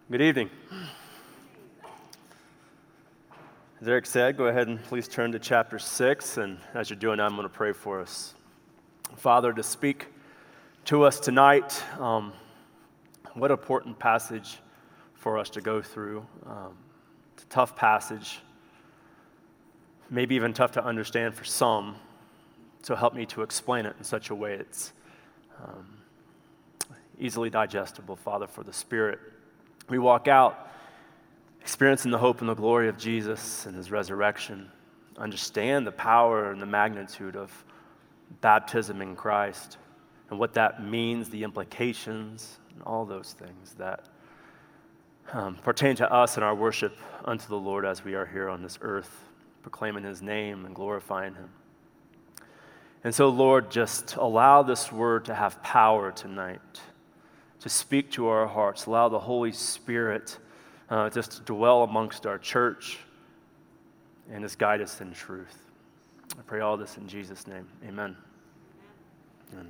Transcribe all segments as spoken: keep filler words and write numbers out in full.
Good evening. As Eric said, go ahead and please turn to chapter six, and as you're doing that, I'm going to pray for us. Father, to speak to us tonight, um, what an important passage for us to go through. Um, it's a tough passage, maybe even tough to understand for some, so help me to explain it in such a way it's um, easily digestible, Father, for the Spirit. We walk out experiencing the hope and the glory of Jesus and his resurrection, understand the power and the magnitude of baptism in Christ and what that means, the implications, and all those things that um, pertain to us in our worship unto the Lord as we are here on this earth, proclaiming his name and glorifying him. And so, Lord, just allow this word to have power tonight, to speak to our hearts. Allow the Holy Spirit uh, just to dwell amongst our church and just guide us in truth. I pray all this in Jesus' name. Amen. Amen.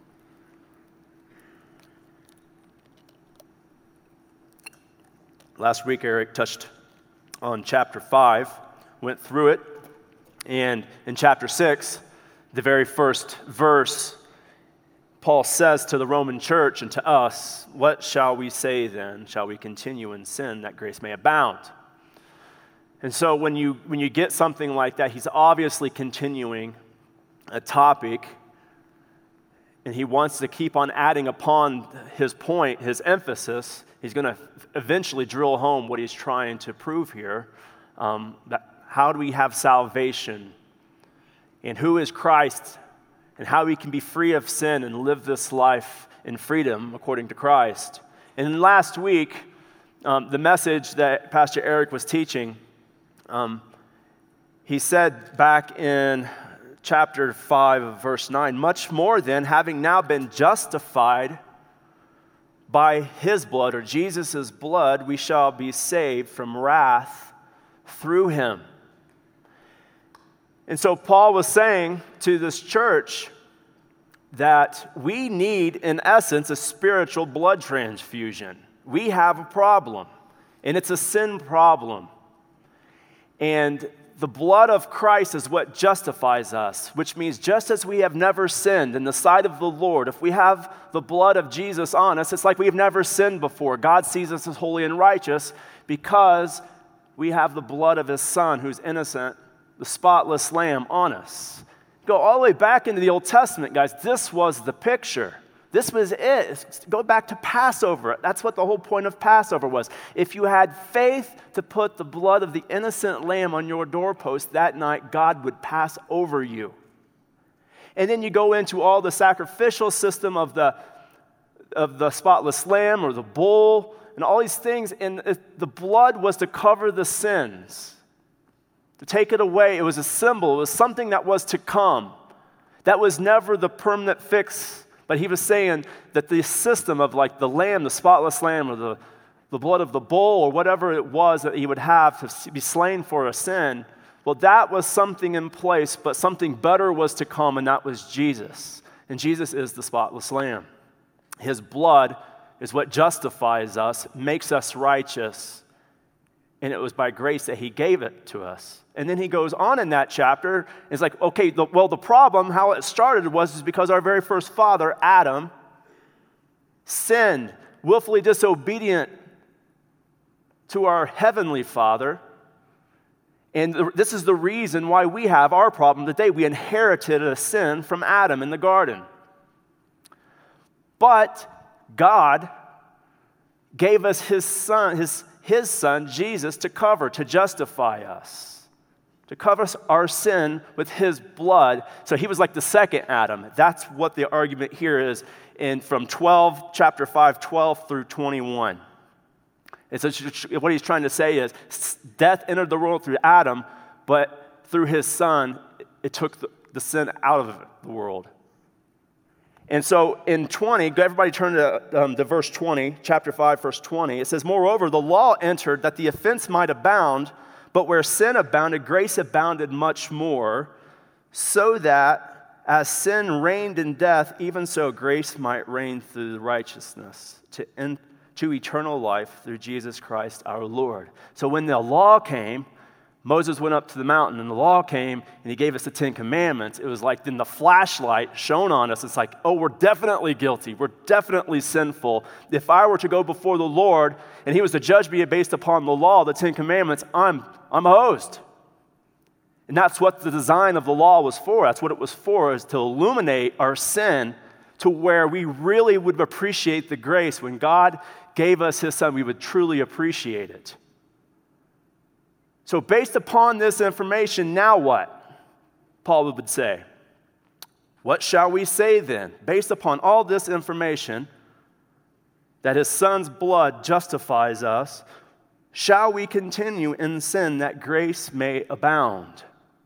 Last week, Eric touched on chapter five, went through it, and in chapter six, the very first verse, Paul says to the Roman church and to us, "What shall we say then? Shall we continue in sin that grace may abound?" And so when you when you get something like that, he's obviously continuing a topic, and he wants to keep on adding upon his point, his emphasis. He's going to eventually drill home what he's trying to prove here. Um, that how do we have salvation? And who is Christ? And how we can be free of sin and live this life in freedom according to Christ. And last week, um, the message that Pastor Eric was teaching, um, he said back in chapter five, verse nine, "Much more then, having now been justified by his blood," or Jesus' blood, "we shall be saved from wrath through him." And so Paul was saying to this church that we need, in essence, a spiritual blood transfusion. We have a problem, and it's a sin problem. And the blood of Christ is what justifies us, which means just as we have never sinned in the sight of the Lord, if we have the blood of Jesus on us, it's like we've never sinned before. God sees us as holy and righteous because we have the blood of his Son who's innocent, the spotless Lamb on us. Go all the way back into the Old Testament, guys. This was the picture. This was it. Go back to Passover. That's what the whole point of Passover was. If you had faith to put the blood of the innocent lamb on your doorpost that night, God would pass over you. And then you go into all the sacrificial system of the, of the spotless lamb or the bull and all these things, and the blood was to cover the sins. To take it away, it was a symbol. It was something that was to come. That was never the permanent fix. But he was saying that the system of like the lamb, the spotless lamb, or the, the blood of the bull, or whatever it was that he would have to be slain for a sin, well, that was something in place, but something better was to come, and that was Jesus. And Jesus is the spotless lamb. His blood is what justifies us, makes us righteous, and it was by grace that he gave it to us. And then he goes on in that chapter, it's like, okay, the, well, the problem, how it started was is because our very first father, Adam, sinned, willfully disobedient to our heavenly Father. And the, this is the reason why we have our problem today. We inherited a sin from Adam in the garden. But God gave us his son, his His son, Jesus, to cover, to justify us, to cover our sin with his blood. So he was like the second Adam. That's what the argument here is in from twelve, chapter five, twelve through twenty-one. It's a, what he's trying to say is death entered the world through Adam, but through his son, it took the, the sin out of the world. And so in twenty, everybody turn to, um, to verse twenty, chapter five, verse twenty. It says, "Moreover, the law entered that the offense might abound, but where sin abounded, grace abounded much more, so that as sin reigned in death, even so grace might reign through righteousness, to, in, to eternal life through Jesus Christ our Lord. So when the law came, Moses went up to the mountain, and the law came, and he gave us the Ten Commandments. It was like then the flashlight shone on us. It's like, oh, we're definitely guilty. We're definitely sinful. If I were to go before the Lord, and he was to judge me based upon the law, the Ten Commandments, I'm, I'm hosed. And that's what the design of the law was for. That's what it was for, is to illuminate our sin to where we really would appreciate the grace. When God gave us his son, we would truly appreciate it. So based upon this information, now what? Paul would say, what shall we say then? Based upon all this information, that his son's blood justifies us, shall we continue in sin that grace may abound?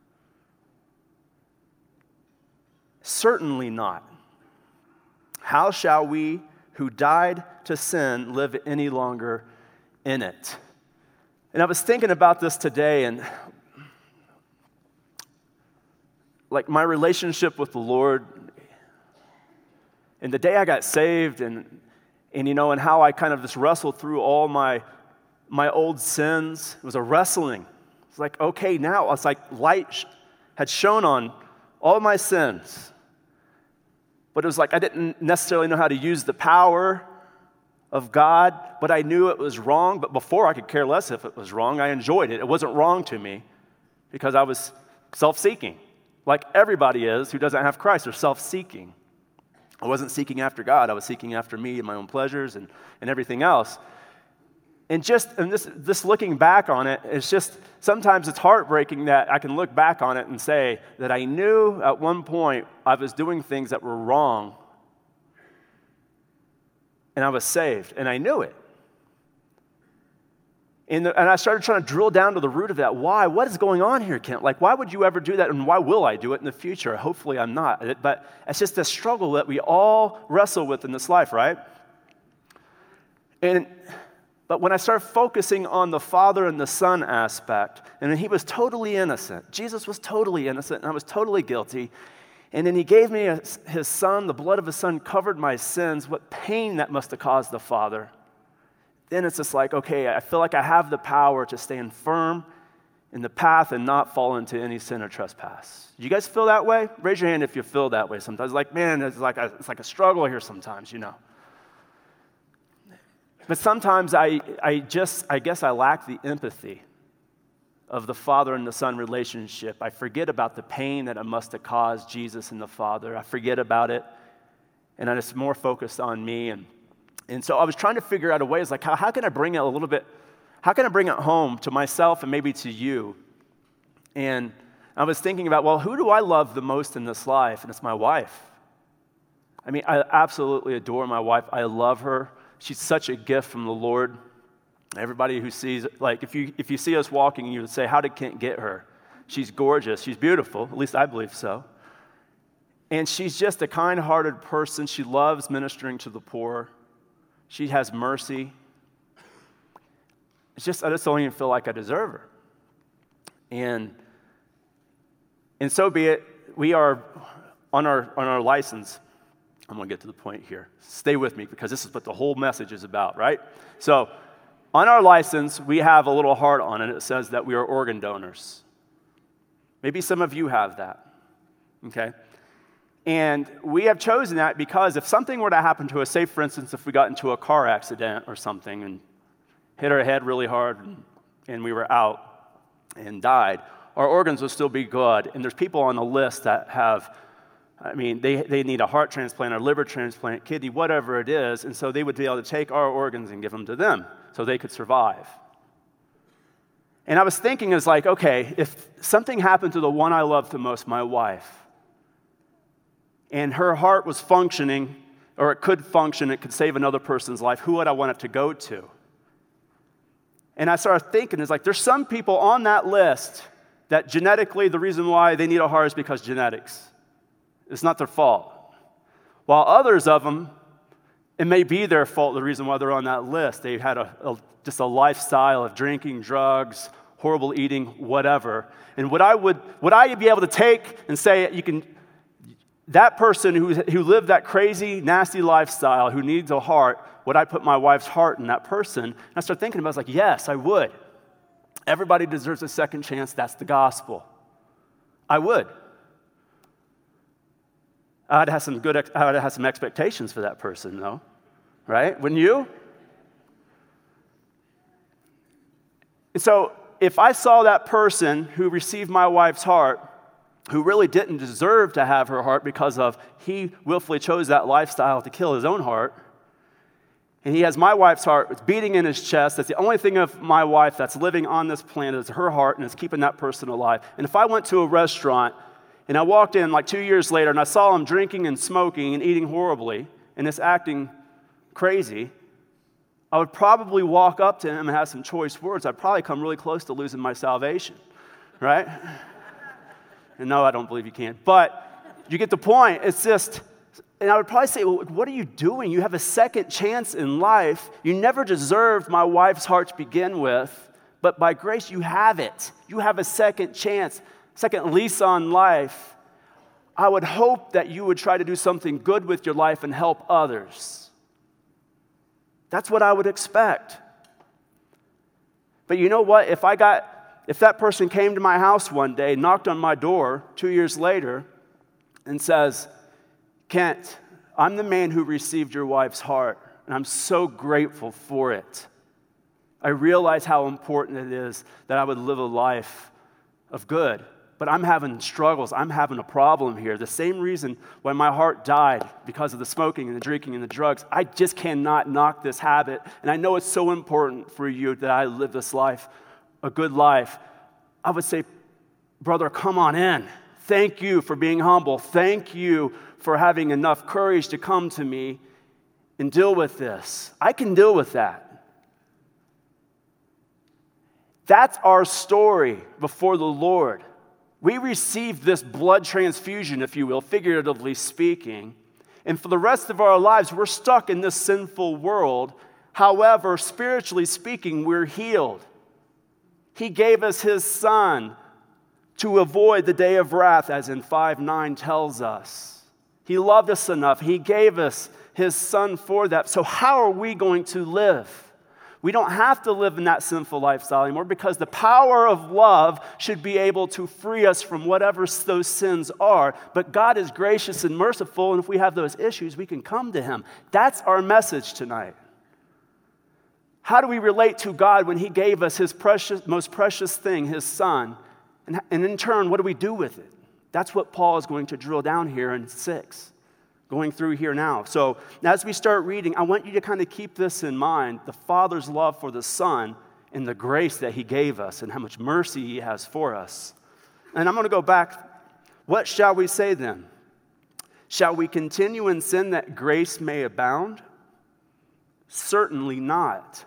Certainly not. How shall we who died to sin live any longer in it? And I was thinking about this today, and like my relationship with the Lord, and the day I got saved, and and you know, and how I kind of just wrestled through all my my old sins. It was a wrestling. It's like, okay, now it's like light sh- had shone on all my sins, but it was like I didn't necessarily know how to use the power of God, but I knew it was wrong. But before, I could care less if it was wrong. I enjoyed it. It wasn't wrong to me because I was self-seeking, like everybody is who doesn't have Christ. They're self-seeking. I wasn't seeking after God. I was seeking after me and my own pleasures and, and everything else. And just and this, this looking back on it, it's just sometimes it's heartbreaking that I can look back on it and say that I knew at one point I was doing things that were wrong, and I was saved, and I knew it. And, the, and I started trying to drill down to the root of that. Why? What is going on here, Kent? Like, why would you ever do that, and why will I do it in the future? Hopefully I'm not. But it's just a struggle that we all wrestle with in this life, right? And but when I started focusing on the Father and the Son aspect, and he was totally innocent. Jesus was totally innocent, and I was totally guilty. And then he gave me a, his son, the blood of his son covered my sins. What pain that must have caused the Father. Then it's just like, okay, I feel like I have the power to stand firm in the path and not fall into any sin or trespass. Do you guys feel that way? Raise your hand if you feel that way sometimes. Like, man, it's like a, it's like a struggle here sometimes, you know. But sometimes I, I just, I guess I lack the empathy of the Father and the Son relationship. I forget about the pain that it must have caused Jesus and the Father. I forget about it, and I'm just more focused on me. And, and so I was trying to figure out a way, it's like, how, how can I bring it a little bit, how can I bring it home to myself and maybe to you? And I was thinking about, well, who do I love the most in this life? And it's my wife. I mean, I absolutely adore my wife. I love her. She's such a gift from the Lord. Everybody who sees, like, if you if you see us walking, you would say, how did Kent get her? She's gorgeous. She's beautiful. At least I believe so. And she's just a kind-hearted person. She loves ministering to the poor. She has mercy. It's just, I just don't even feel like I deserve her. And, and so be it. We are on our on our license. I'm going to get to the point here. Stay with me because this is what the whole message is about, right? So, on our license, we have a little heart on it. It says that we are organ donors. Maybe some of you have that, okay? And we have chosen that because if something were to happen to us, say, for instance, if we got into a car accident or something and hit our head really hard and, and we were out and died, our organs would still be good. And there's people on the list that have, I mean, they, they need a heart transplant or liver transplant, kidney, whatever it is, and so they would be able to take our organs and give them to them so they could survive. And I was thinking, it's like, okay, if something happened to the one I love the most, my wife, and her heart was functioning, or it could function, it could save another person's life, who would I want it to go to? And I started thinking, it's like, there's some people on that list that genetically, the reason why they need a heart is because genetics. It's not their fault. While others of them, it may be their fault, the reason why they're on that list. They had a, a just a lifestyle of drinking, drugs, horrible eating, whatever. And would I would would I be able to take and say, you can, that person who, who lived that crazy, nasty lifestyle, who needs a heart, would I put my wife's heart in that person? And I started thinking about it, I was like, yes, I would. Everybody deserves a second chance. That's the gospel. I would. I'd have some good, I'd have some expectations for that person, though, right? Wouldn't you? And so, if I saw that person who received my wife's heart, who really didn't deserve to have her heart because of he willfully chose that lifestyle to kill his own heart, and he has my wife's heart, it's beating in his chest, that's the only thing of my wife that's living on this planet is her heart, and it's keeping that person alive. And if I went to a restaurant, and I walked in like two years later, and I saw him drinking and smoking and eating horribly, and just acting crazy, I would probably walk up to him and have some choice words. I'd probably come really close to losing my salvation, right? And no, I don't believe you can. But you get the point. It's just, and I would probably say, well, what are you doing? You have a second chance in life. You never deserved my wife's heart to begin with, but by grace you have it. You have a second chance, second lease on life. I would hope that you would try to do something good with your life and help others. That's what I would expect. But you know what? If I got, if that person came to my house one day, knocked on my door two years later, and says, Kent, I'm the man who received your wife's heart, and I'm so grateful for it. I realize how important it is that I would live a life of good. But I'm having struggles. I'm having a problem here. The same reason why my heart died because of the smoking and the drinking and the drugs. I just cannot knock this habit. And I know it's so important for you that I live this life, a good life. I would say, brother, come on in. Thank you for being humble. Thank you for having enough courage to come to me and deal with this. I can deal with that. That's our story before the Lord. We received this blood transfusion, if you will, figuratively speaking, and for the rest of our lives, we're stuck in this sinful world. However, spiritually speaking, we're healed. He gave us His Son to avoid the day of wrath, as in five nine tells us. He loved us enough. He gave us His Son for that. So how are we going to live? We don't have to live in that sinful lifestyle anymore because the power of love should be able to free us from whatever those sins are. But God is gracious and merciful, and if we have those issues, we can come to Him. That's our message tonight. How do we relate to God when He gave us His precious, most precious thing, His Son? And, and in turn, what do we do with it? That's what Paul is going to drill down here in six. Going through here now. So as we start reading, I want you to kind of keep this in mind, the Father's love for the Son and the grace that He gave us and how much mercy He has for us. And I'm going to go back. What shall we say then? Shall we continue in sin that grace may abound? Certainly not.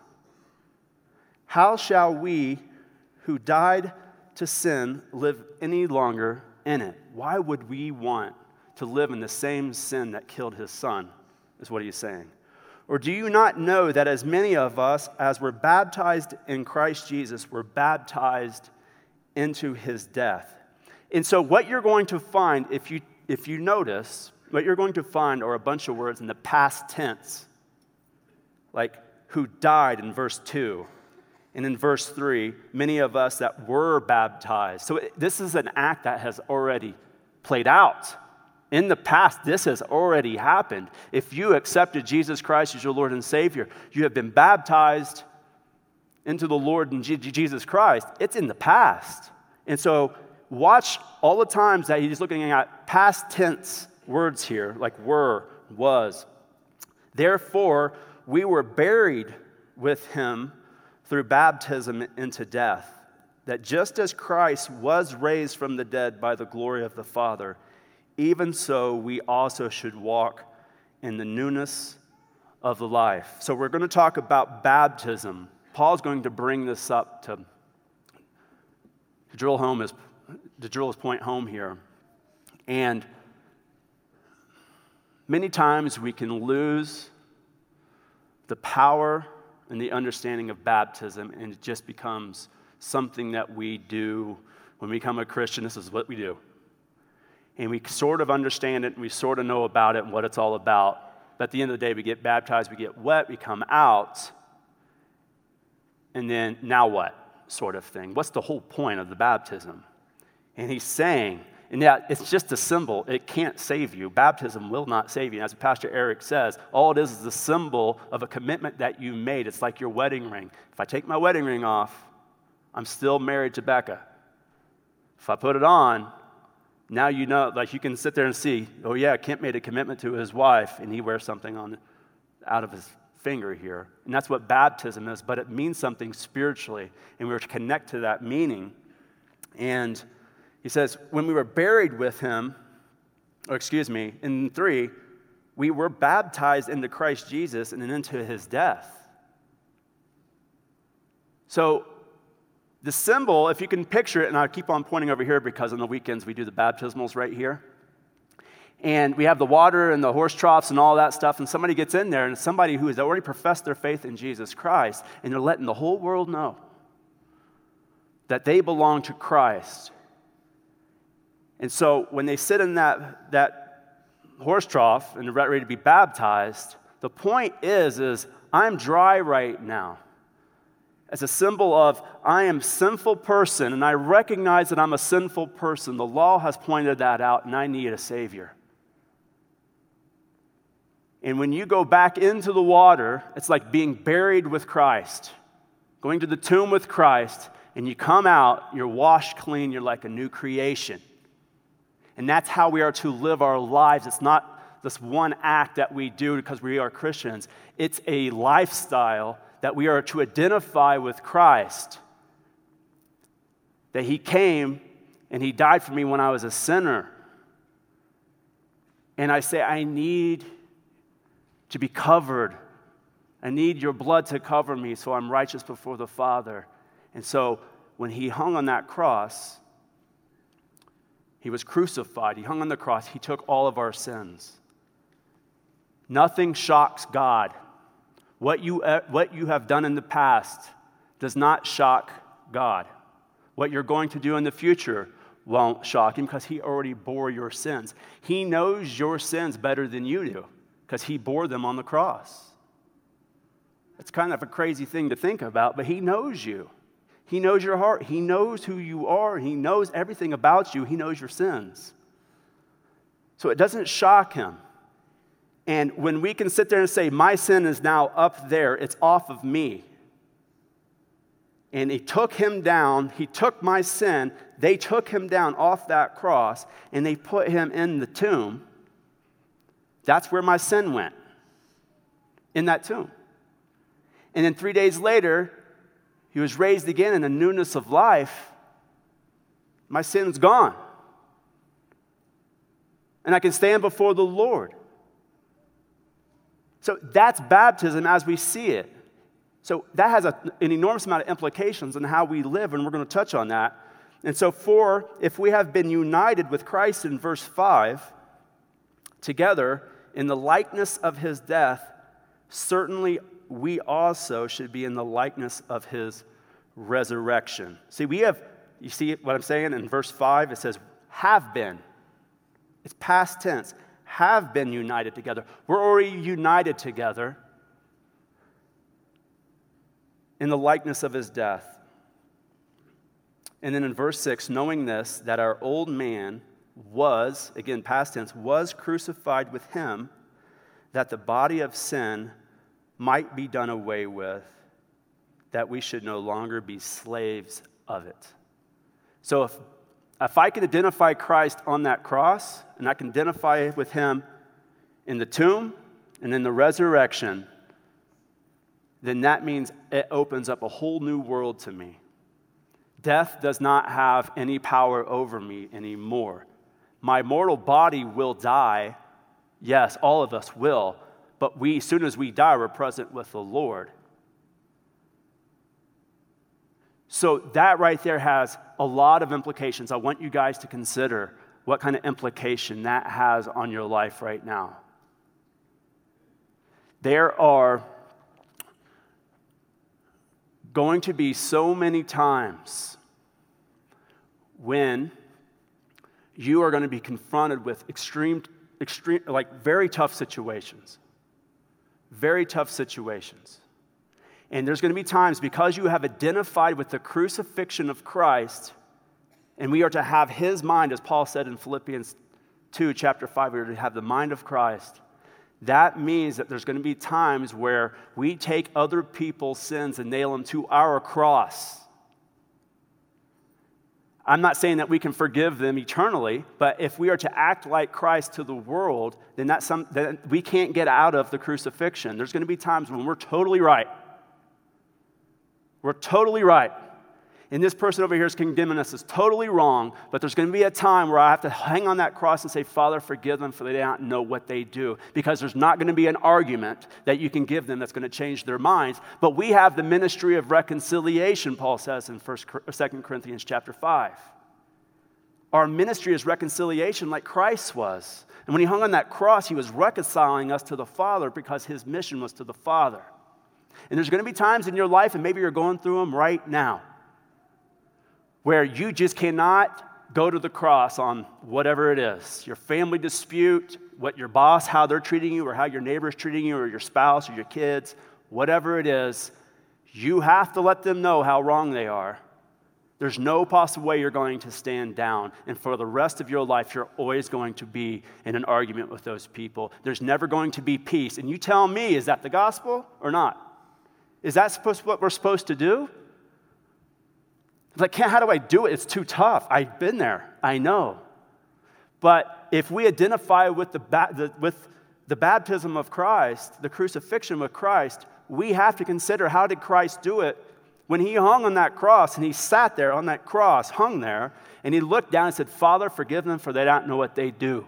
How shall we who died to sin live any longer in it? Why would we want to live in the same sin that killed His Son, is what he's saying. Or do you not know that as many of us as were baptized in Christ Jesus were baptized into His death? And so what you're going to find, if you if you notice, what you're going to find are a bunch of words in the past tense, like who died in verse two. And in verse three, many of us that were baptized. So it, this is an act that has already played out. In the past, this has already happened. If you accepted Jesus Christ as your Lord and Savior, you have been baptized into the Lord and Jesus Christ. It's in the past. And so watch all the times that he's looking at past tense words here, like were, was. Therefore, we were buried with Him through baptism into death, that just as Christ was raised from the dead by the glory of the Father, even so, we also should walk in the newness of the life. So we're going to talk about baptism. Paul's going to bring this up to, to drill home his, to drill his point home here. And many times we can lose the power and the understanding of baptism, and it just becomes something that we do when we become a Christian. This is what we do. and we sort of understand it, and we sort of know about it and what it's all about. But at the end of the day, we get baptized, we get wet, we come out, and then now what sort of thing? What's the whole point of the baptism? And he's saying, and yeah, it's just a symbol. It can't save you. Baptism will not save you. And as Pastor Eric says, all it is is a symbol of a commitment that you made. It's like your wedding ring. If I take my wedding ring off, I'm still married to Becca. If I put it on, now you know, like you can sit there and see, oh yeah, Kent made a commitment to his wife, and he wears something on out of his finger here. And that's what baptism is, but it means something spiritually, and we're to connect to that meaning. And he says, when we were buried with him, or excuse me, in three, we were baptized into Christ Jesus and then into his death. So the symbol, if you can picture it, and I keep on pointing over here because on the weekends we do the baptismals right here. And we have the water and the horse troughs and all that stuff, and somebody gets in there, and somebody who has already professed their faith in Jesus Christ, and they're letting the whole world know that they belong to Christ. And so when they sit in that, that horse trough and they're ready to be baptized, the point is, is I'm dry right now. As a symbol of I am a sinful person, and I recognize that I'm a sinful person. The law has pointed that out, and I need a Savior. And when you go back into the water, it's like being buried with Christ, going to the tomb with Christ, and you come out, you're washed clean, you're like a new creation. And that's how we are to live our lives. It's not this one act that we do because we are Christians. It's a lifestyle that we are to identify with Christ. That he came and he died for me when I was a sinner. And I say, I need to be covered. I need your blood to cover me so I'm righteous before the Father. And so when he hung on that cross, he was crucified. He hung on the cross. He took all of our sins. Nothing shocks God. What you, what you have done in the past does not shock God. What you're going to do in the future won't shock him because he already bore your sins. He knows your sins better than you do because he bore them on the cross. It's kind of a crazy thing to think about, but he knows you. He knows your heart. He knows who you are. He knows everything about you. He knows your sins. So it doesn't shock him. And when we can sit there and say, my sin is now up there, it's off of me. And he took him down. He took my sin. They took him down off that cross, and they put him in the tomb. That's where my sin went, in that tomb. And then three days later, he was raised again in the newness of life. My sin's gone. And I can stand before the Lord. So that's baptism as we see it. So that has a, an enormous amount of implications on how we live, and we're going to touch on that. And so for, if we have been united with Christ in verse five, together in the likeness of his death, certainly we also should be in the likeness of his resurrection. See, we have, you see what I'm saying in verse five? It says, have been. It's past tense. Have been united together. We're already united together in the likeness of his death. And then in verse six, knowing this, that our old man was, again, past tense, was crucified with him, that the body of sin might be done away with, that we should no longer be slaves of it. So if, if I can identify Christ on that cross, and I can identify with him in the tomb and in the resurrection, then that means it opens up a whole new world to me. Death does not have any power over me anymore. My mortal body will die. Yes, all of us will. But we, as soon as we die, we're present with the Lord. So that right there has a lot of implications. I want you guys to consider what kind of implication that has on your life right now. There are going to be so many times when you are going to be confronted with extreme, extreme, like very tough situations. Very tough situations. And there's going to be times, because you have identified with the crucifixion of Christ, and we are to have his mind, as Paul said in Philippians two, chapter five, we are to have the mind of Christ. That means that there's going to be times where we take other people's sins and nail them to our cross. I'm not saying that we can forgive them eternally, but if we are to act like Christ to the world, then, that's some, then we can't get out of the crucifixion. There's going to be times when we're totally right. We're totally right. And this person over here is condemning us as totally wrong, but there's going to be a time where I have to hang on that cross and say, Father, forgive them, for they do not know what they do. Because there's not going to be an argument that you can give them that's going to change their minds. But we have the ministry of reconciliation, Paul says in Second Corinthians chapter five. Our ministry is reconciliation like Christ was. And when he hung on that cross, he was reconciling us to the Father because his mission was to the Father. And there's going to be times in your life, and maybe you're going through them right now, where you just cannot go to the cross on whatever it is. Your family dispute, what your boss, how they're treating you, or how your neighbor's treating you, or your spouse, or your kids, whatever it is, you have to let them know how wrong they are. There's no possible way you're going to stand down. And for the rest of your life, you're always going to be in an argument with those people. There's never going to be peace. And you tell me, is that the gospel or not? Is that supposed what we're supposed to do? Like, how do I do it? It's too tough. I've been there. I know. But if we identify with the, the, with the baptism of Christ, the crucifixion of Christ, we have to consider, how did Christ do it? When he hung on that cross, and he sat there on that cross, hung there, and he looked down and said, Father, forgive them, for they don't know what they do.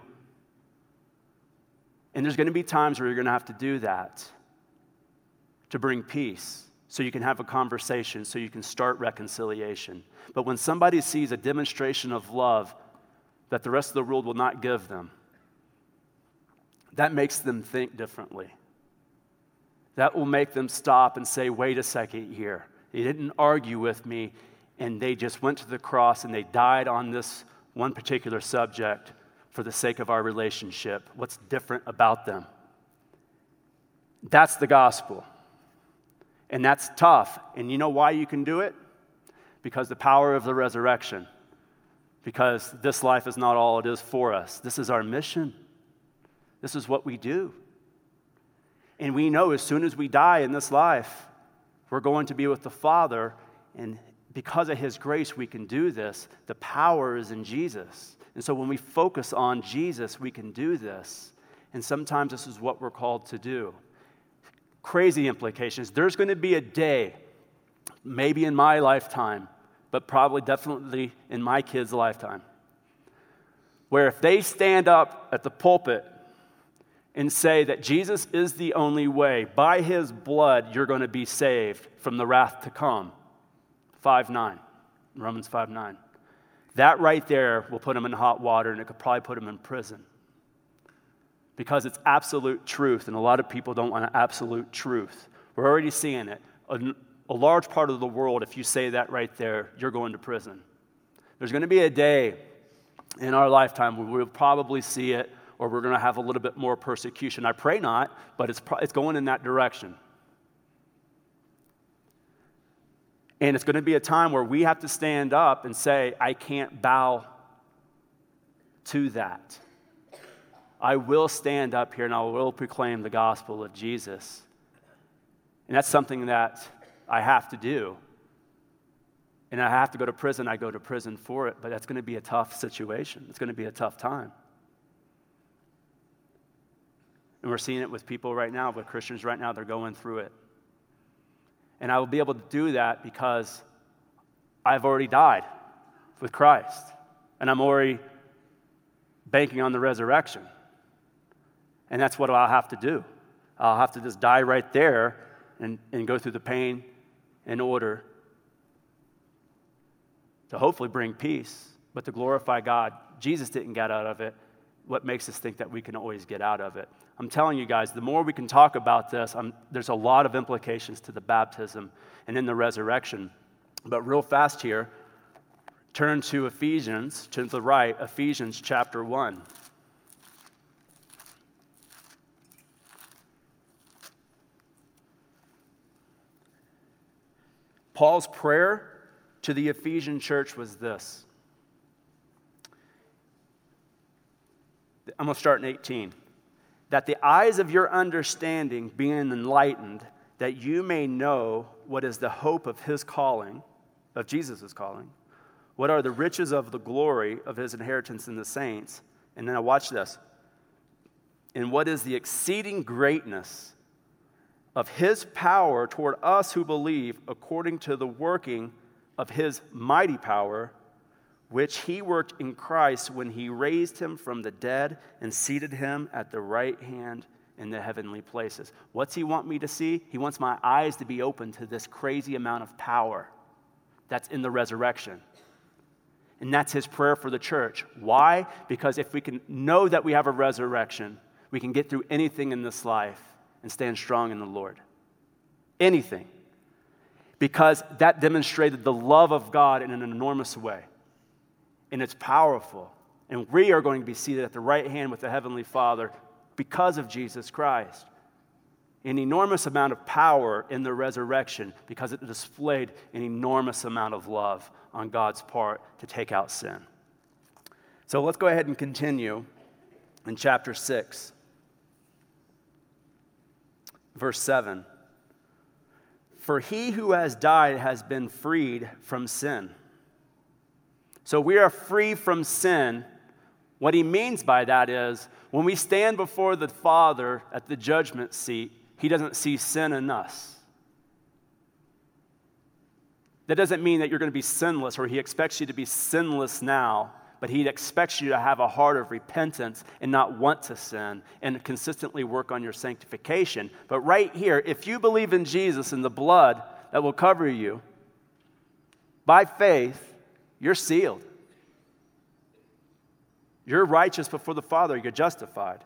And there's going to be times where you're going to have to do that to bring peace, so you can have a conversation, so you can start reconciliation. But when somebody sees a demonstration of love that the rest of the world will not give them, that makes them think differently. That will make them stop and say, wait a second here. They didn't argue with me, and they just went to the cross and they died on this one particular subject for the sake of our relationship. What's different about them? That's the gospel. And that's tough. And you know why you can do it? Because the power of the resurrection. Because this life is not all it is for us. This is our mission. This is what we do. And we know as soon as we die in this life, we're going to be with the Father. And because of his grace, we can do this. The power is in Jesus. And so when we focus on Jesus, we can do this. And sometimes this is what we're called to do. Crazy implications. There's going to be a day, maybe in my lifetime, but probably definitely in my kids' lifetime, where if they stand up at the pulpit and say that Jesus is the only way, by his blood you're going to be saved from the wrath to come, five nine, Romans five nine. That right there will put them in hot water, and it could probably put them in prison. Because it's absolute truth, and a lot of people don't want absolute truth. We're already seeing it. A, a large part of the world, if you say that right there, you're going to prison. There's going to be a day in our lifetime where we'll probably see it, or we're going to have a little bit more persecution. I pray not, but it's, it's going in that direction. And it's going to be a time where we have to stand up and say, I can't bow to that. I will stand up here and I will proclaim the gospel of Jesus. And that's something that I have to do. And I have to go to prison, I go to prison for it, but that's going to be a tough situation. It's going to be a tough time. And we're seeing it with people right now, with Christians right now, they're going through it. And I will be able to do that because I've already died with Christ. And I'm already banking on the resurrection. And that's what I'll have to do. I'll have to just die right there and, and go through the pain in order to hopefully bring peace, but to glorify God. Jesus didn't get out of it. What makes us think that we can always get out of it? I'm telling you guys, the more we can talk about this, I'm, there's a lot of implications to the baptism and in the resurrection. But real fast here, turn to Ephesians, to the right, Ephesians chapter one. Paul's prayer to the Ephesian church was this. I'm going to start in eighteen. That the eyes of your understanding being enlightened, that you may know what is the hope of his calling, of Jesus' calling, what are the riches of the glory of his inheritance in the saints, and then now watch this, and what is the exceeding greatness of his power toward us who believe, according to the working of his mighty power, which he worked in Christ when he raised him from the dead and seated him at the right hand in the heavenly places. What's he want me to see? He wants my eyes to be open to this crazy amount of power that's in the resurrection. And that's his prayer for the church. Why? Because if we can know that we have a resurrection, we can get through anything in this life and stand strong in the Lord. Anything. Because that demonstrated the love of God in an enormous way. And it's powerful. And we are going to be seated at the right hand with the Heavenly Father because of Jesus Christ. An enormous amount of power in the resurrection because it displayed an enormous amount of love on God's part to take out sin. So let's go ahead and continue in chapter six. Verse seven, for he who has died has been freed from sin. So we are free from sin. What he means by that is when we stand before the Father at the judgment seat, he doesn't see sin in us. That doesn't mean that you're going to be sinless or he expects you to be sinless now, but he expects you to have a heart of repentance and not want to sin and consistently work on your sanctification. But right here, if you believe in Jesus and the blood that will cover you, by faith, you're sealed. You're righteous before the Father. You're justified.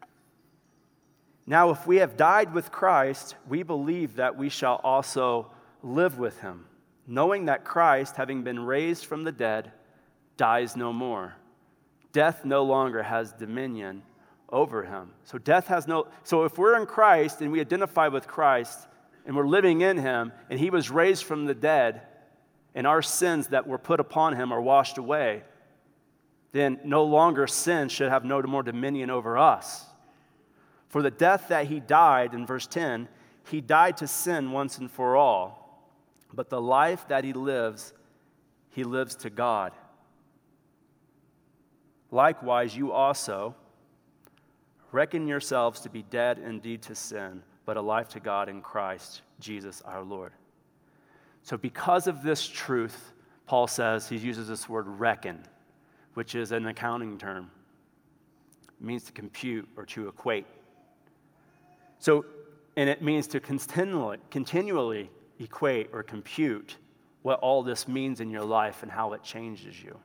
Now, if we have died with Christ, we believe that we shall also live with him, knowing that Christ, having been raised from the dead, dies no more. Death no longer has dominion over him. So death has no, so if we're in Christ and we identify with Christ and we're living in him and he was raised from the dead and our sins that were put upon him are washed away, then no longer sin should have no more dominion over us. For the death that he died, in verse ten, he died to sin once and for all, but the life that he lives, he lives to God. Likewise, you also reckon yourselves to be dead indeed to sin, but alive to God in Christ Jesus our Lord. So because of this truth, Paul says, he uses this word reckon, which is an accounting term. It means to compute or to equate. So, and it means to continually, continually equate or compute what all this means in your life and how it changes you.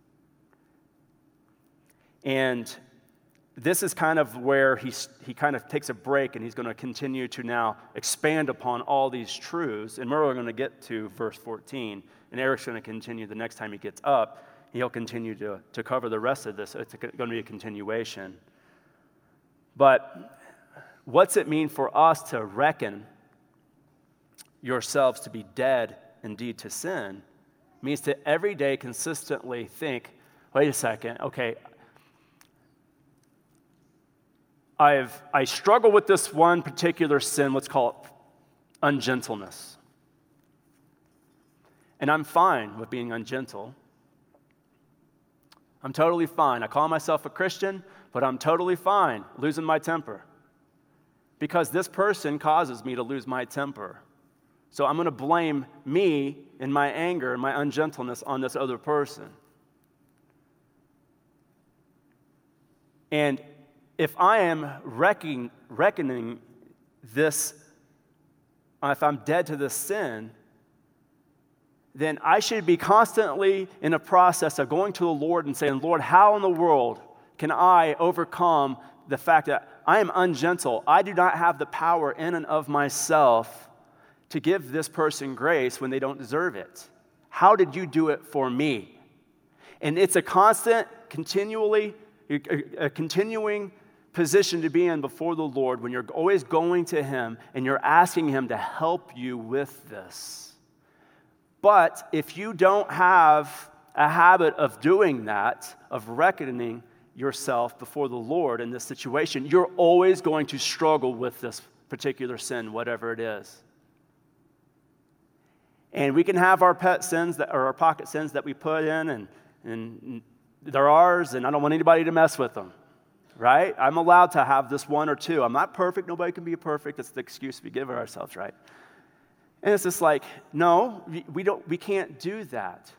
And this is kind of where he, he kind of takes a break and he's going to continue to now expand upon all these truths. And we're going to get to verse fourteen. And Eric's going to continue the next time he gets up. He'll continue to, to cover the rest of this. It's going to be a continuation. But what's it mean for us to reckon yourselves to be dead indeed to sin? It means to every day consistently think, wait a second, okay, I've, I struggle with this one particular sin, let's call it ungentleness. And I'm fine with being ungentle. I'm totally fine. I call myself a Christian, but I'm totally fine losing my temper. Because this person causes me to lose my temper. So I'm going to blame me and my anger and my ungentleness on this other person. And if I am reckoning, reckoning this, if I'm dead to this sin, then I should be constantly in a process of going to the Lord and saying, Lord, how in the world can I overcome the fact that I am ungentle? I do not have the power in and of myself to give this person grace when they don't deserve it. How did you do it for me? And it's a constant, continually, a, a continuing position to be in before the Lord when you're always going to Him and you're asking Him to help you with this. But if you don't have a habit of doing that, of reckoning yourself before the Lord in this situation, you're always going to struggle with this particular sin, whatever it is. And we can have our pet sins that, or our pocket sins that we put in, and, and they're ours, and I don't want anybody to mess with them, right? I'm allowed to have this one or two. I'm not perfect. Nobody can be perfect. That's the excuse we give ourselves, right? And it's just like, no, we don't. We can't do that.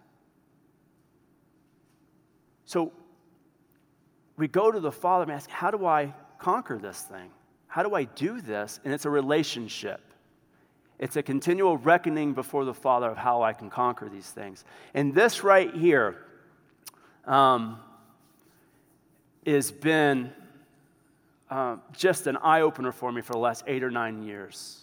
So we go to the Father and ask, how do I conquer this thing? How do I do this? And it's a relationship. It's a continual reckoning before the Father of how I can conquer these things. And this right here um, has been uh, just an eye-opener for me for the last eight or nine years.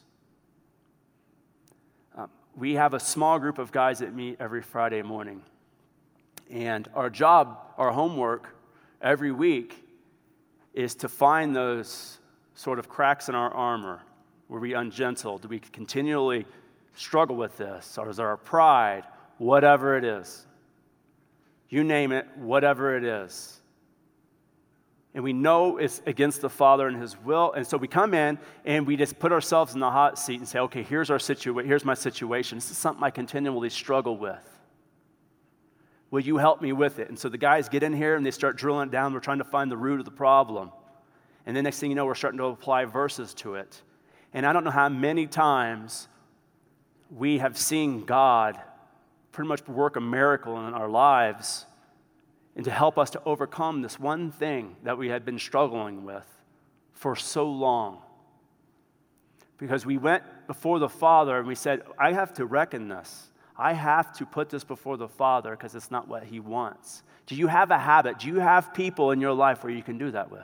Uh, we have a small group of guys that meet every Friday morning. And our job, our homework every week is to find those sort of cracks in our armor. Were we ungentle? Do we continually struggle with this? Or is there our pride? Whatever it is. You name it, whatever it is. And we know it's against the Father and His will. And so we come in and we just put ourselves in the hot seat and say, okay, here's our situa- here's my situation. This is something I continually struggle with. Will you help me with it? And so the guys get in here and they start drilling it down. We're trying to find the root of the problem. And the next thing you know, we're starting to apply verses to it. And I don't know how many times we have seen God pretty much work a miracle in our lives and to help us to overcome this one thing that we had been struggling with for so long. Because we went before the Father and we said, I have to reckon this. I have to put this before the Father because it's not what He wants. Do you have a habit? Do you have people in your life where you can do that with?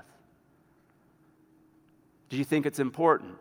Do you think it's important?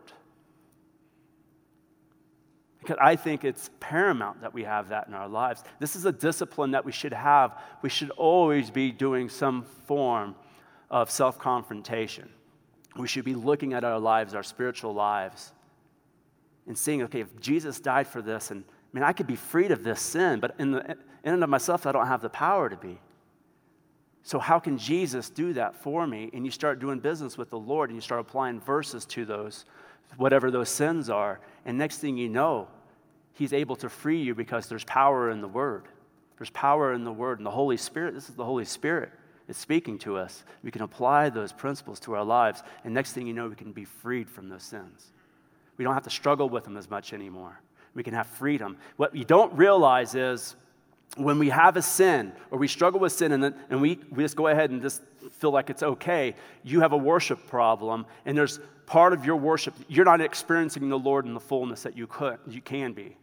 Because I think it's paramount that we have that in our lives. This is a discipline that we should have. We should always be doing some form of self-confrontation. We should be looking at our lives, our spiritual lives, and seeing, okay, if Jesus died for this, and I mean, I could be freed of this sin, but in, the, in and of myself, I don't have the power to be. So how can Jesus do that for me? And you start doing business with the Lord, and you start applying verses to those, whatever those sins are. And next thing you know, He's able to free you because there's power in the Word. There's power in the Word. And the Holy Spirit, this is the Holy Spirit, is speaking to us. We can apply those principles to our lives. And next thing you know, we can be freed from those sins. We don't have to struggle with them as much anymore. We can have freedom. What you don't realize is when we have a sin or we struggle with sin and, then, and we, we just go ahead and just feel like it's okay, you have a worship problem, and there's part of your worship, you're not experiencing the Lord in the fullness that you could, you can be.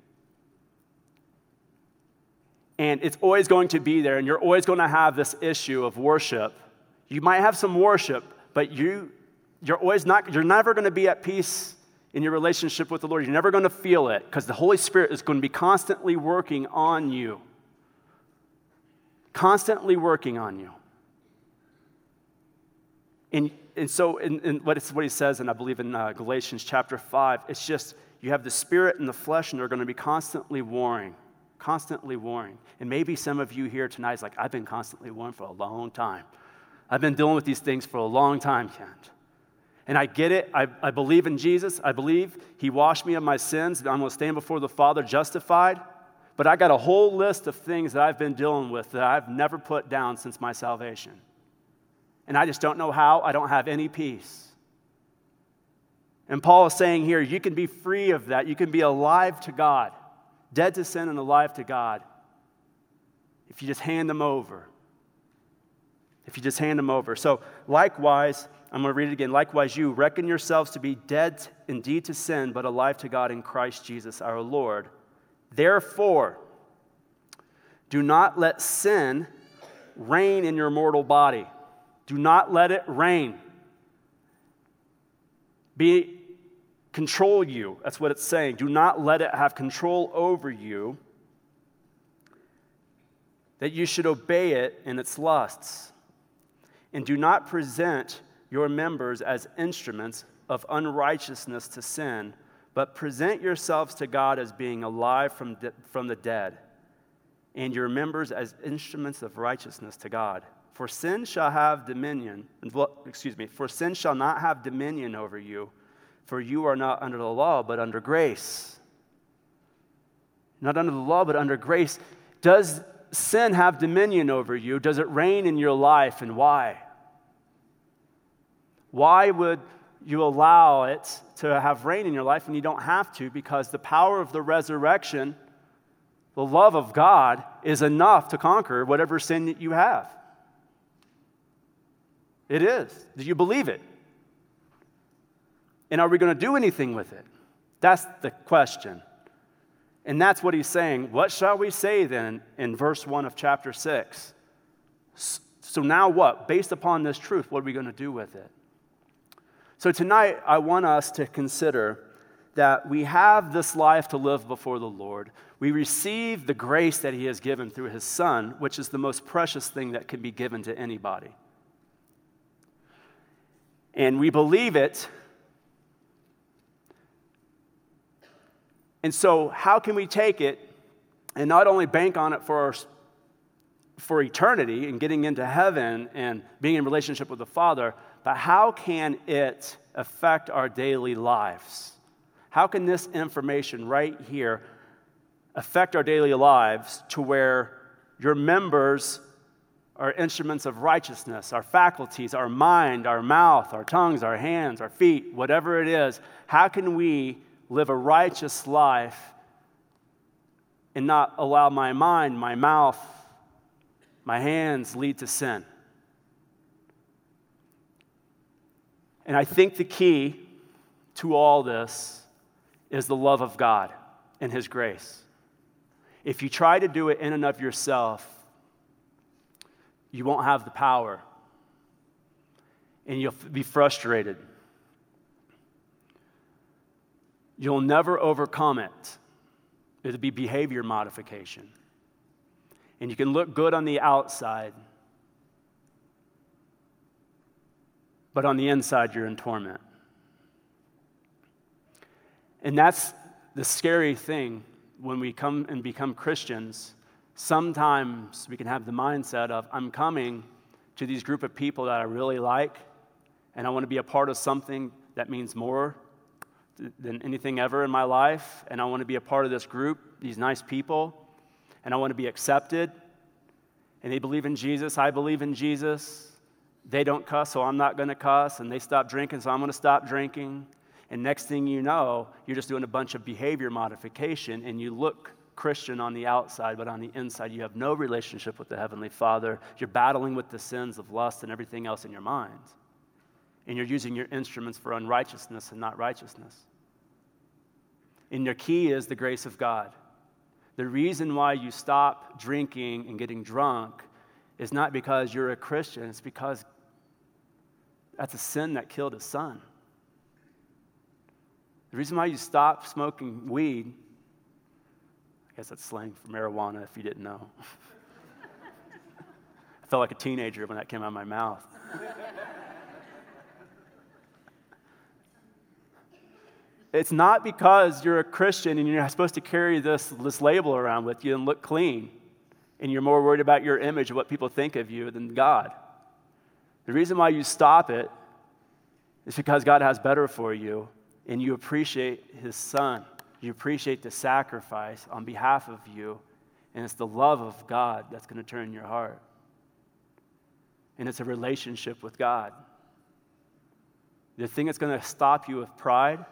And it's always going to be there, and you're always going to have this issue of worship. You might have some worship, but you, you're always not, you're never going to be at peace in your relationship with the Lord. You're never going to feel it because the Holy Spirit is going to be constantly working on you. Constantly working on you. And, and so in, in what, it's, what he says, and I believe in uh, Galatians chapter five, it's just you have the spirit and the flesh, and they're going to be constantly warring. Constantly warring. And maybe some of you here tonight is like, I've been constantly warring for a long time. I've been dealing with these things for a long time, Kent. And I get it. I, I believe in Jesus. I believe He washed me of my sins, and I'm going to stand before the Father justified. But I got a whole list of things that I've been dealing with that I've never put down since my salvation. And I just don't know how. I don't have any peace. And Paul is saying here, you can be free of that. You can be alive to God, dead to sin and alive to God, if you just hand them over. If you just hand them over. So likewise, I'm going to read it again. Likewise, you reckon yourselves to be dead indeed to sin, but alive to God in Christ Jesus our Lord. Therefore, do not let sin reign in your mortal body. Do not let it reign. Be control you. That's what it's saying. Do not let it have control over you. that you should obey it in its lusts. And do not present your members as instruments of unrighteousness to sin, but present yourselves to God as being alive from, de- from the dead, and your members as instruments of righteousness to God. For sin shall have dominion, excuse me, for sin shall not have dominion over you, for you are not under the law, but under grace. Not under the law, but under grace. Does sin have dominion over you? Does it reign in your life, and why? Why would you allow it to have reign in your life when you don't have to? Because the power of the resurrection, the love of God, is enough to conquer whatever sin that you have. It is. Do you believe it? And are we going to do anything with it? That's the question. And that's what he's saying. What shall we say then in verse one of chapter six? So now what? Based upon this truth, what are we going to do with it? So tonight, I want us to consider that we have this life to live before the Lord. We receive the grace that he has given through his Son, which is the most precious thing that can be given to anybody. And we believe it. And so how can we take it and not only bank on it for our, for eternity and getting into heaven and being in relationship with the Father, but how can it affect our daily lives? How can this information right here affect our daily lives to where your members are instruments of righteousness, our faculties, our mind, our mouth, our tongues, our hands, our feet, whatever it is? How can we live a righteous life and not allow my mind, my mouth, my hands lead to sin? And I think the key to all this is the love of God and his grace. If you try to do it in and of yourself, you won't have the power, and you'll be frustrated. You'll never overcome it. It'll be behavior modification. And you can look good on the outside, but on the inside, you're in torment. And that's the scary thing when we come and become Christians. Sometimes we can have the mindset of, I'm coming to these group of people that I really like, and I want to be a part of something that means more than anything ever in my life, and I want to be a part of this group, these nice people, and I want to be accepted. And they believe in Jesus, I believe in Jesus. They don't cuss, so I'm not going to cuss, and they stop drinking, so I'm going to stop drinking. And next thing you know, you're just doing a bunch of behavior modification, and you look Christian on the outside, but on the inside, you have no relationship with the Heavenly Father. You're battling with the sins of lust and everything else in your mind. And you're using your instruments for unrighteousness and not righteousness. And your key is the grace of God. The reason why you stop drinking and getting drunk is not because you're a Christian. It's because that's a sin that killed his Son. The reason why you stop smoking weed, I guess that's slang for marijuana if you didn't know. I felt like a teenager when that came out of my mouth. It's not because you're a Christian and you're supposed to carry this, this label around with you and look clean, and you're more worried about your image and what people think of you than God. The reason why you stop it is because God has better for you, and you appreciate his Son. You appreciate the sacrifice on behalf of you, and it's the love of God that's going to turn your heart. And it's a relationship with God. The thing that's going to stop you with pride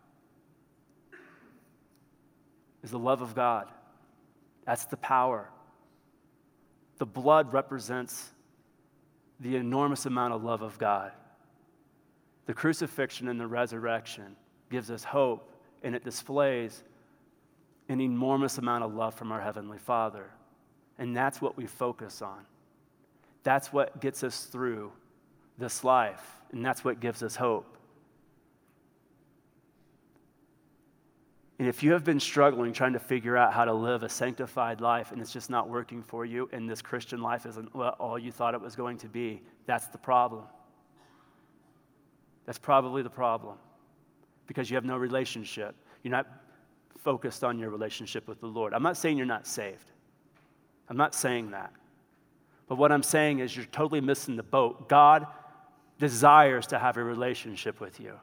is the love of God. That's the power. The blood represents the enormous amount of love of God. The crucifixion and the resurrection gives us hope, and it displays an enormous amount of love from our Heavenly Father. And that's what we focus on. That's what gets us through this life, and that's what gives us hope. And if you have been struggling trying to figure out how to live a sanctified life and it's just not working for you, and this Christian life isn't all you thought it was going to be, that's the problem. That's probably the problem, because you have no relationship. You're not focused on your relationship with the Lord. I'm not saying you're not saved. I'm not saying that. But what I'm saying is you're totally missing the boat. God desires to have a relationship with you.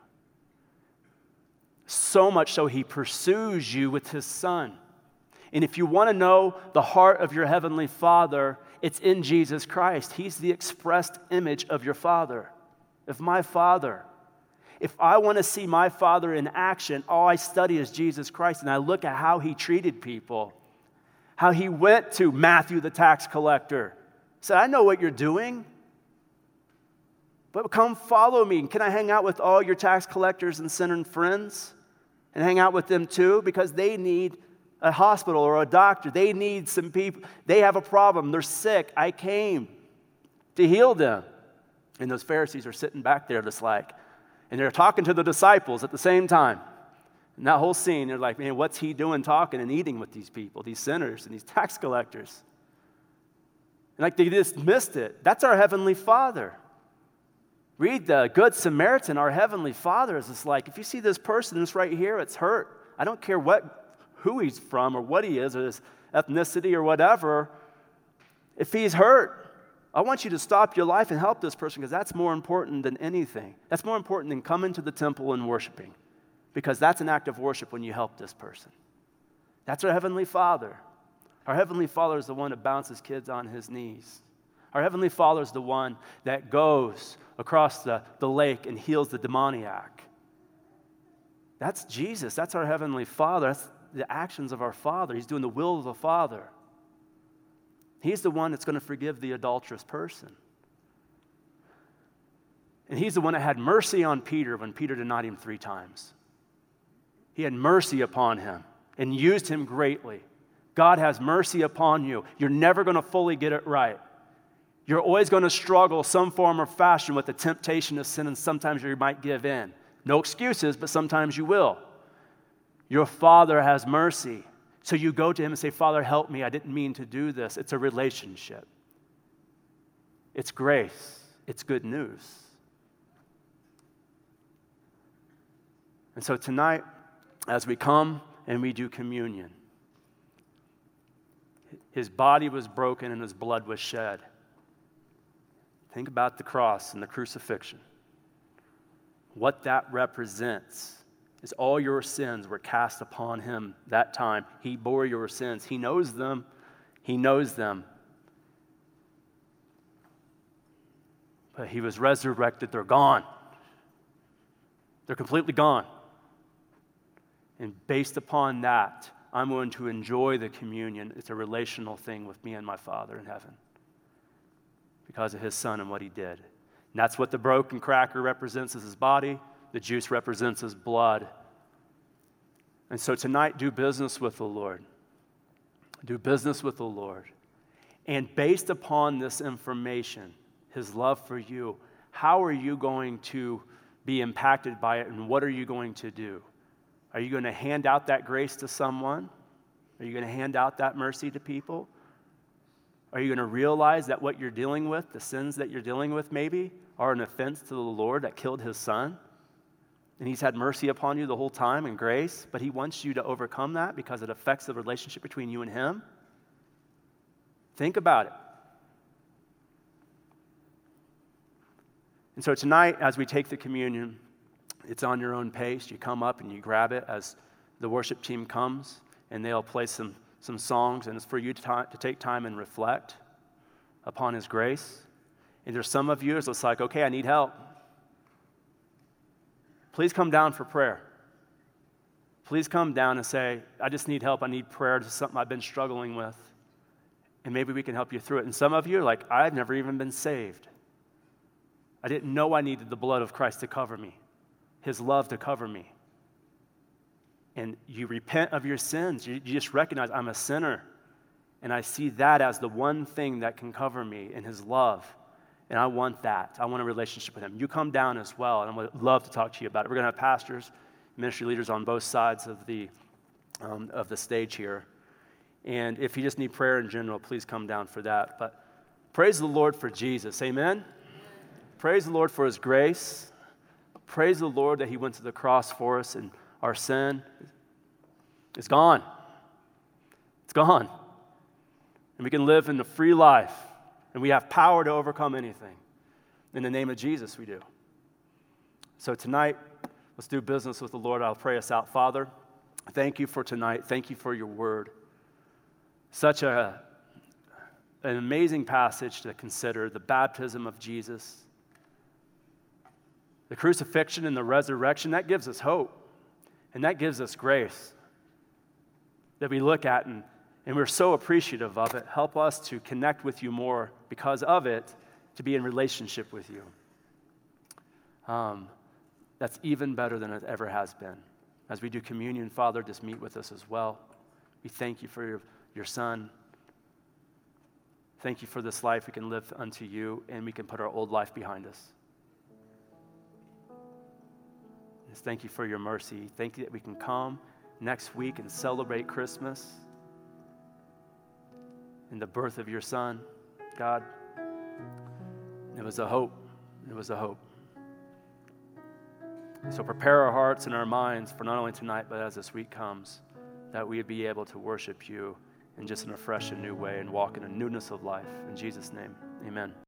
So much so he pursues you with his Son. And if you want to know the heart of your heavenly Father, it's in Jesus Christ. He's the expressed image of your Father, of my Father. If I want to see my Father in action, all I study is Jesus Christ, and I look at how he treated people, how he went to Matthew the tax collector. He said, I know what you're doing, but come follow me. Can I hang out with all your tax collectors and sinner friends and hang out with them too? Because they need a hospital or a doctor. They need some people. They have a problem. They're sick. I came to heal them. And those Pharisees are sitting back there just like, and they're talking to the disciples at the same time. And that whole scene, they're like, man, what's he doing talking and eating with these people, these sinners and these tax collectors? And like they just missed it. That's our Heavenly Father. Read the Good Samaritan. Our Heavenly Father is just like, if you see this person that's right here, it's hurt. I don't care what, who he's from or what he is or his ethnicity or whatever. If he's hurt, I want you to stop your life and help this person, because that's more important than anything. That's more important than coming to the temple and worshiping, because that's an act of worship when you help this person. That's our Heavenly Father. Our Heavenly Father is the one that bounces kids on his knees. Our Heavenly Father is the one that goes across the, the lake and heals the demoniac. That's Jesus. That's our Heavenly Father. That's the actions of our Father. He's doing the will of the Father. He's the one that's going to forgive the adulterous person. And he's the one that had mercy on Peter when Peter denied him three times. He had mercy upon him and used him greatly. God has mercy upon you. You're never going to fully get it right. You're always going to struggle some form or fashion with the temptation of sin, and sometimes you might give in. No excuses, but sometimes you will. Your Father has mercy. So you go to him and say, Father, help me. I didn't mean to do this. It's a relationship. It's grace. It's good news. And so tonight, as we come and we do communion, his body was broken and his blood was shed. Think about the cross and the crucifixion. What that represents is all your sins were cast upon him that time. He bore your sins. He knows them. He knows them. But he was resurrected. They're gone. They're completely gone. And based upon that, I'm going to enjoy the communion. It's a relational thing with me and my Father in heaven because of his Son and what he did. And that's what the broken cracker represents as his body. The juice represents his blood. And so tonight, do business with the Lord. Do business with the Lord. And based upon this information, his love for you, how are you going to be impacted by it, and what are you going to do? Are you going to hand out that grace to someone? Are you going to hand out that mercy to people? Are you going to realize that what you're dealing with, the sins that you're dealing with maybe, are an offense to the Lord that killed his Son? And he's had mercy upon you the whole time and grace, but he wants you to overcome that because it affects the relationship between you and him. Think about it. And so tonight, as we take the communion, it's on your own pace. You come up and you grab it as the worship team comes, and they'll play some, some songs, and it's for you to, ta- to take time and reflect upon his grace. And there's some of you, it's like, okay, I need help. Please come down for prayer. Please come down and say, I just need help. I need prayer. This is something I've been struggling with. And maybe we can help you through it. And some of you are like, I've never even been saved. I didn't know I needed the blood of Christ to cover me, his love to cover me. And you repent of your sins. You, you just recognize I'm a sinner. And I see that as the one thing that can cover me in his love. And I want that. I want a relationship with him. You come down as well, and I would love to talk to you about it. We're going to have pastors, ministry leaders on both sides of the um, of the stage here. And if you just need prayer in general, please come down for that. But praise the Lord for Jesus. Amen? Amen. Praise the Lord for his grace. Praise the Lord that he went to the cross for us, and our sin is gone. It's gone. And we can live in a free life, and we have power to overcome anything. In the name of Jesus, we do. So tonight, let's do business with the Lord. I'll pray us out. Father, thank you for tonight. Thank you for your word. Such a, an amazing passage to consider, the baptism of Jesus. The crucifixion and the resurrection, that gives us hope. And that gives us grace that we look at, and, and we're so appreciative of it. Help us to connect with you more because of it, to be in relationship with you. Um, that's even better than it ever has been. As we do communion, Father, just meet with us as well. We thank you for your, your Son. Thank you for this life we can live unto you, and we can put our old life behind us. Just thank you for your mercy. Thank you that we can come next week and celebrate Christmas and the birth of your Son, God. It was a hope. It was a hope. So prepare our hearts and our minds for not only tonight, but as this week comes, that we would be able to worship you in just in a fresh and new way and walk in a newness of life. In Jesus' name, amen.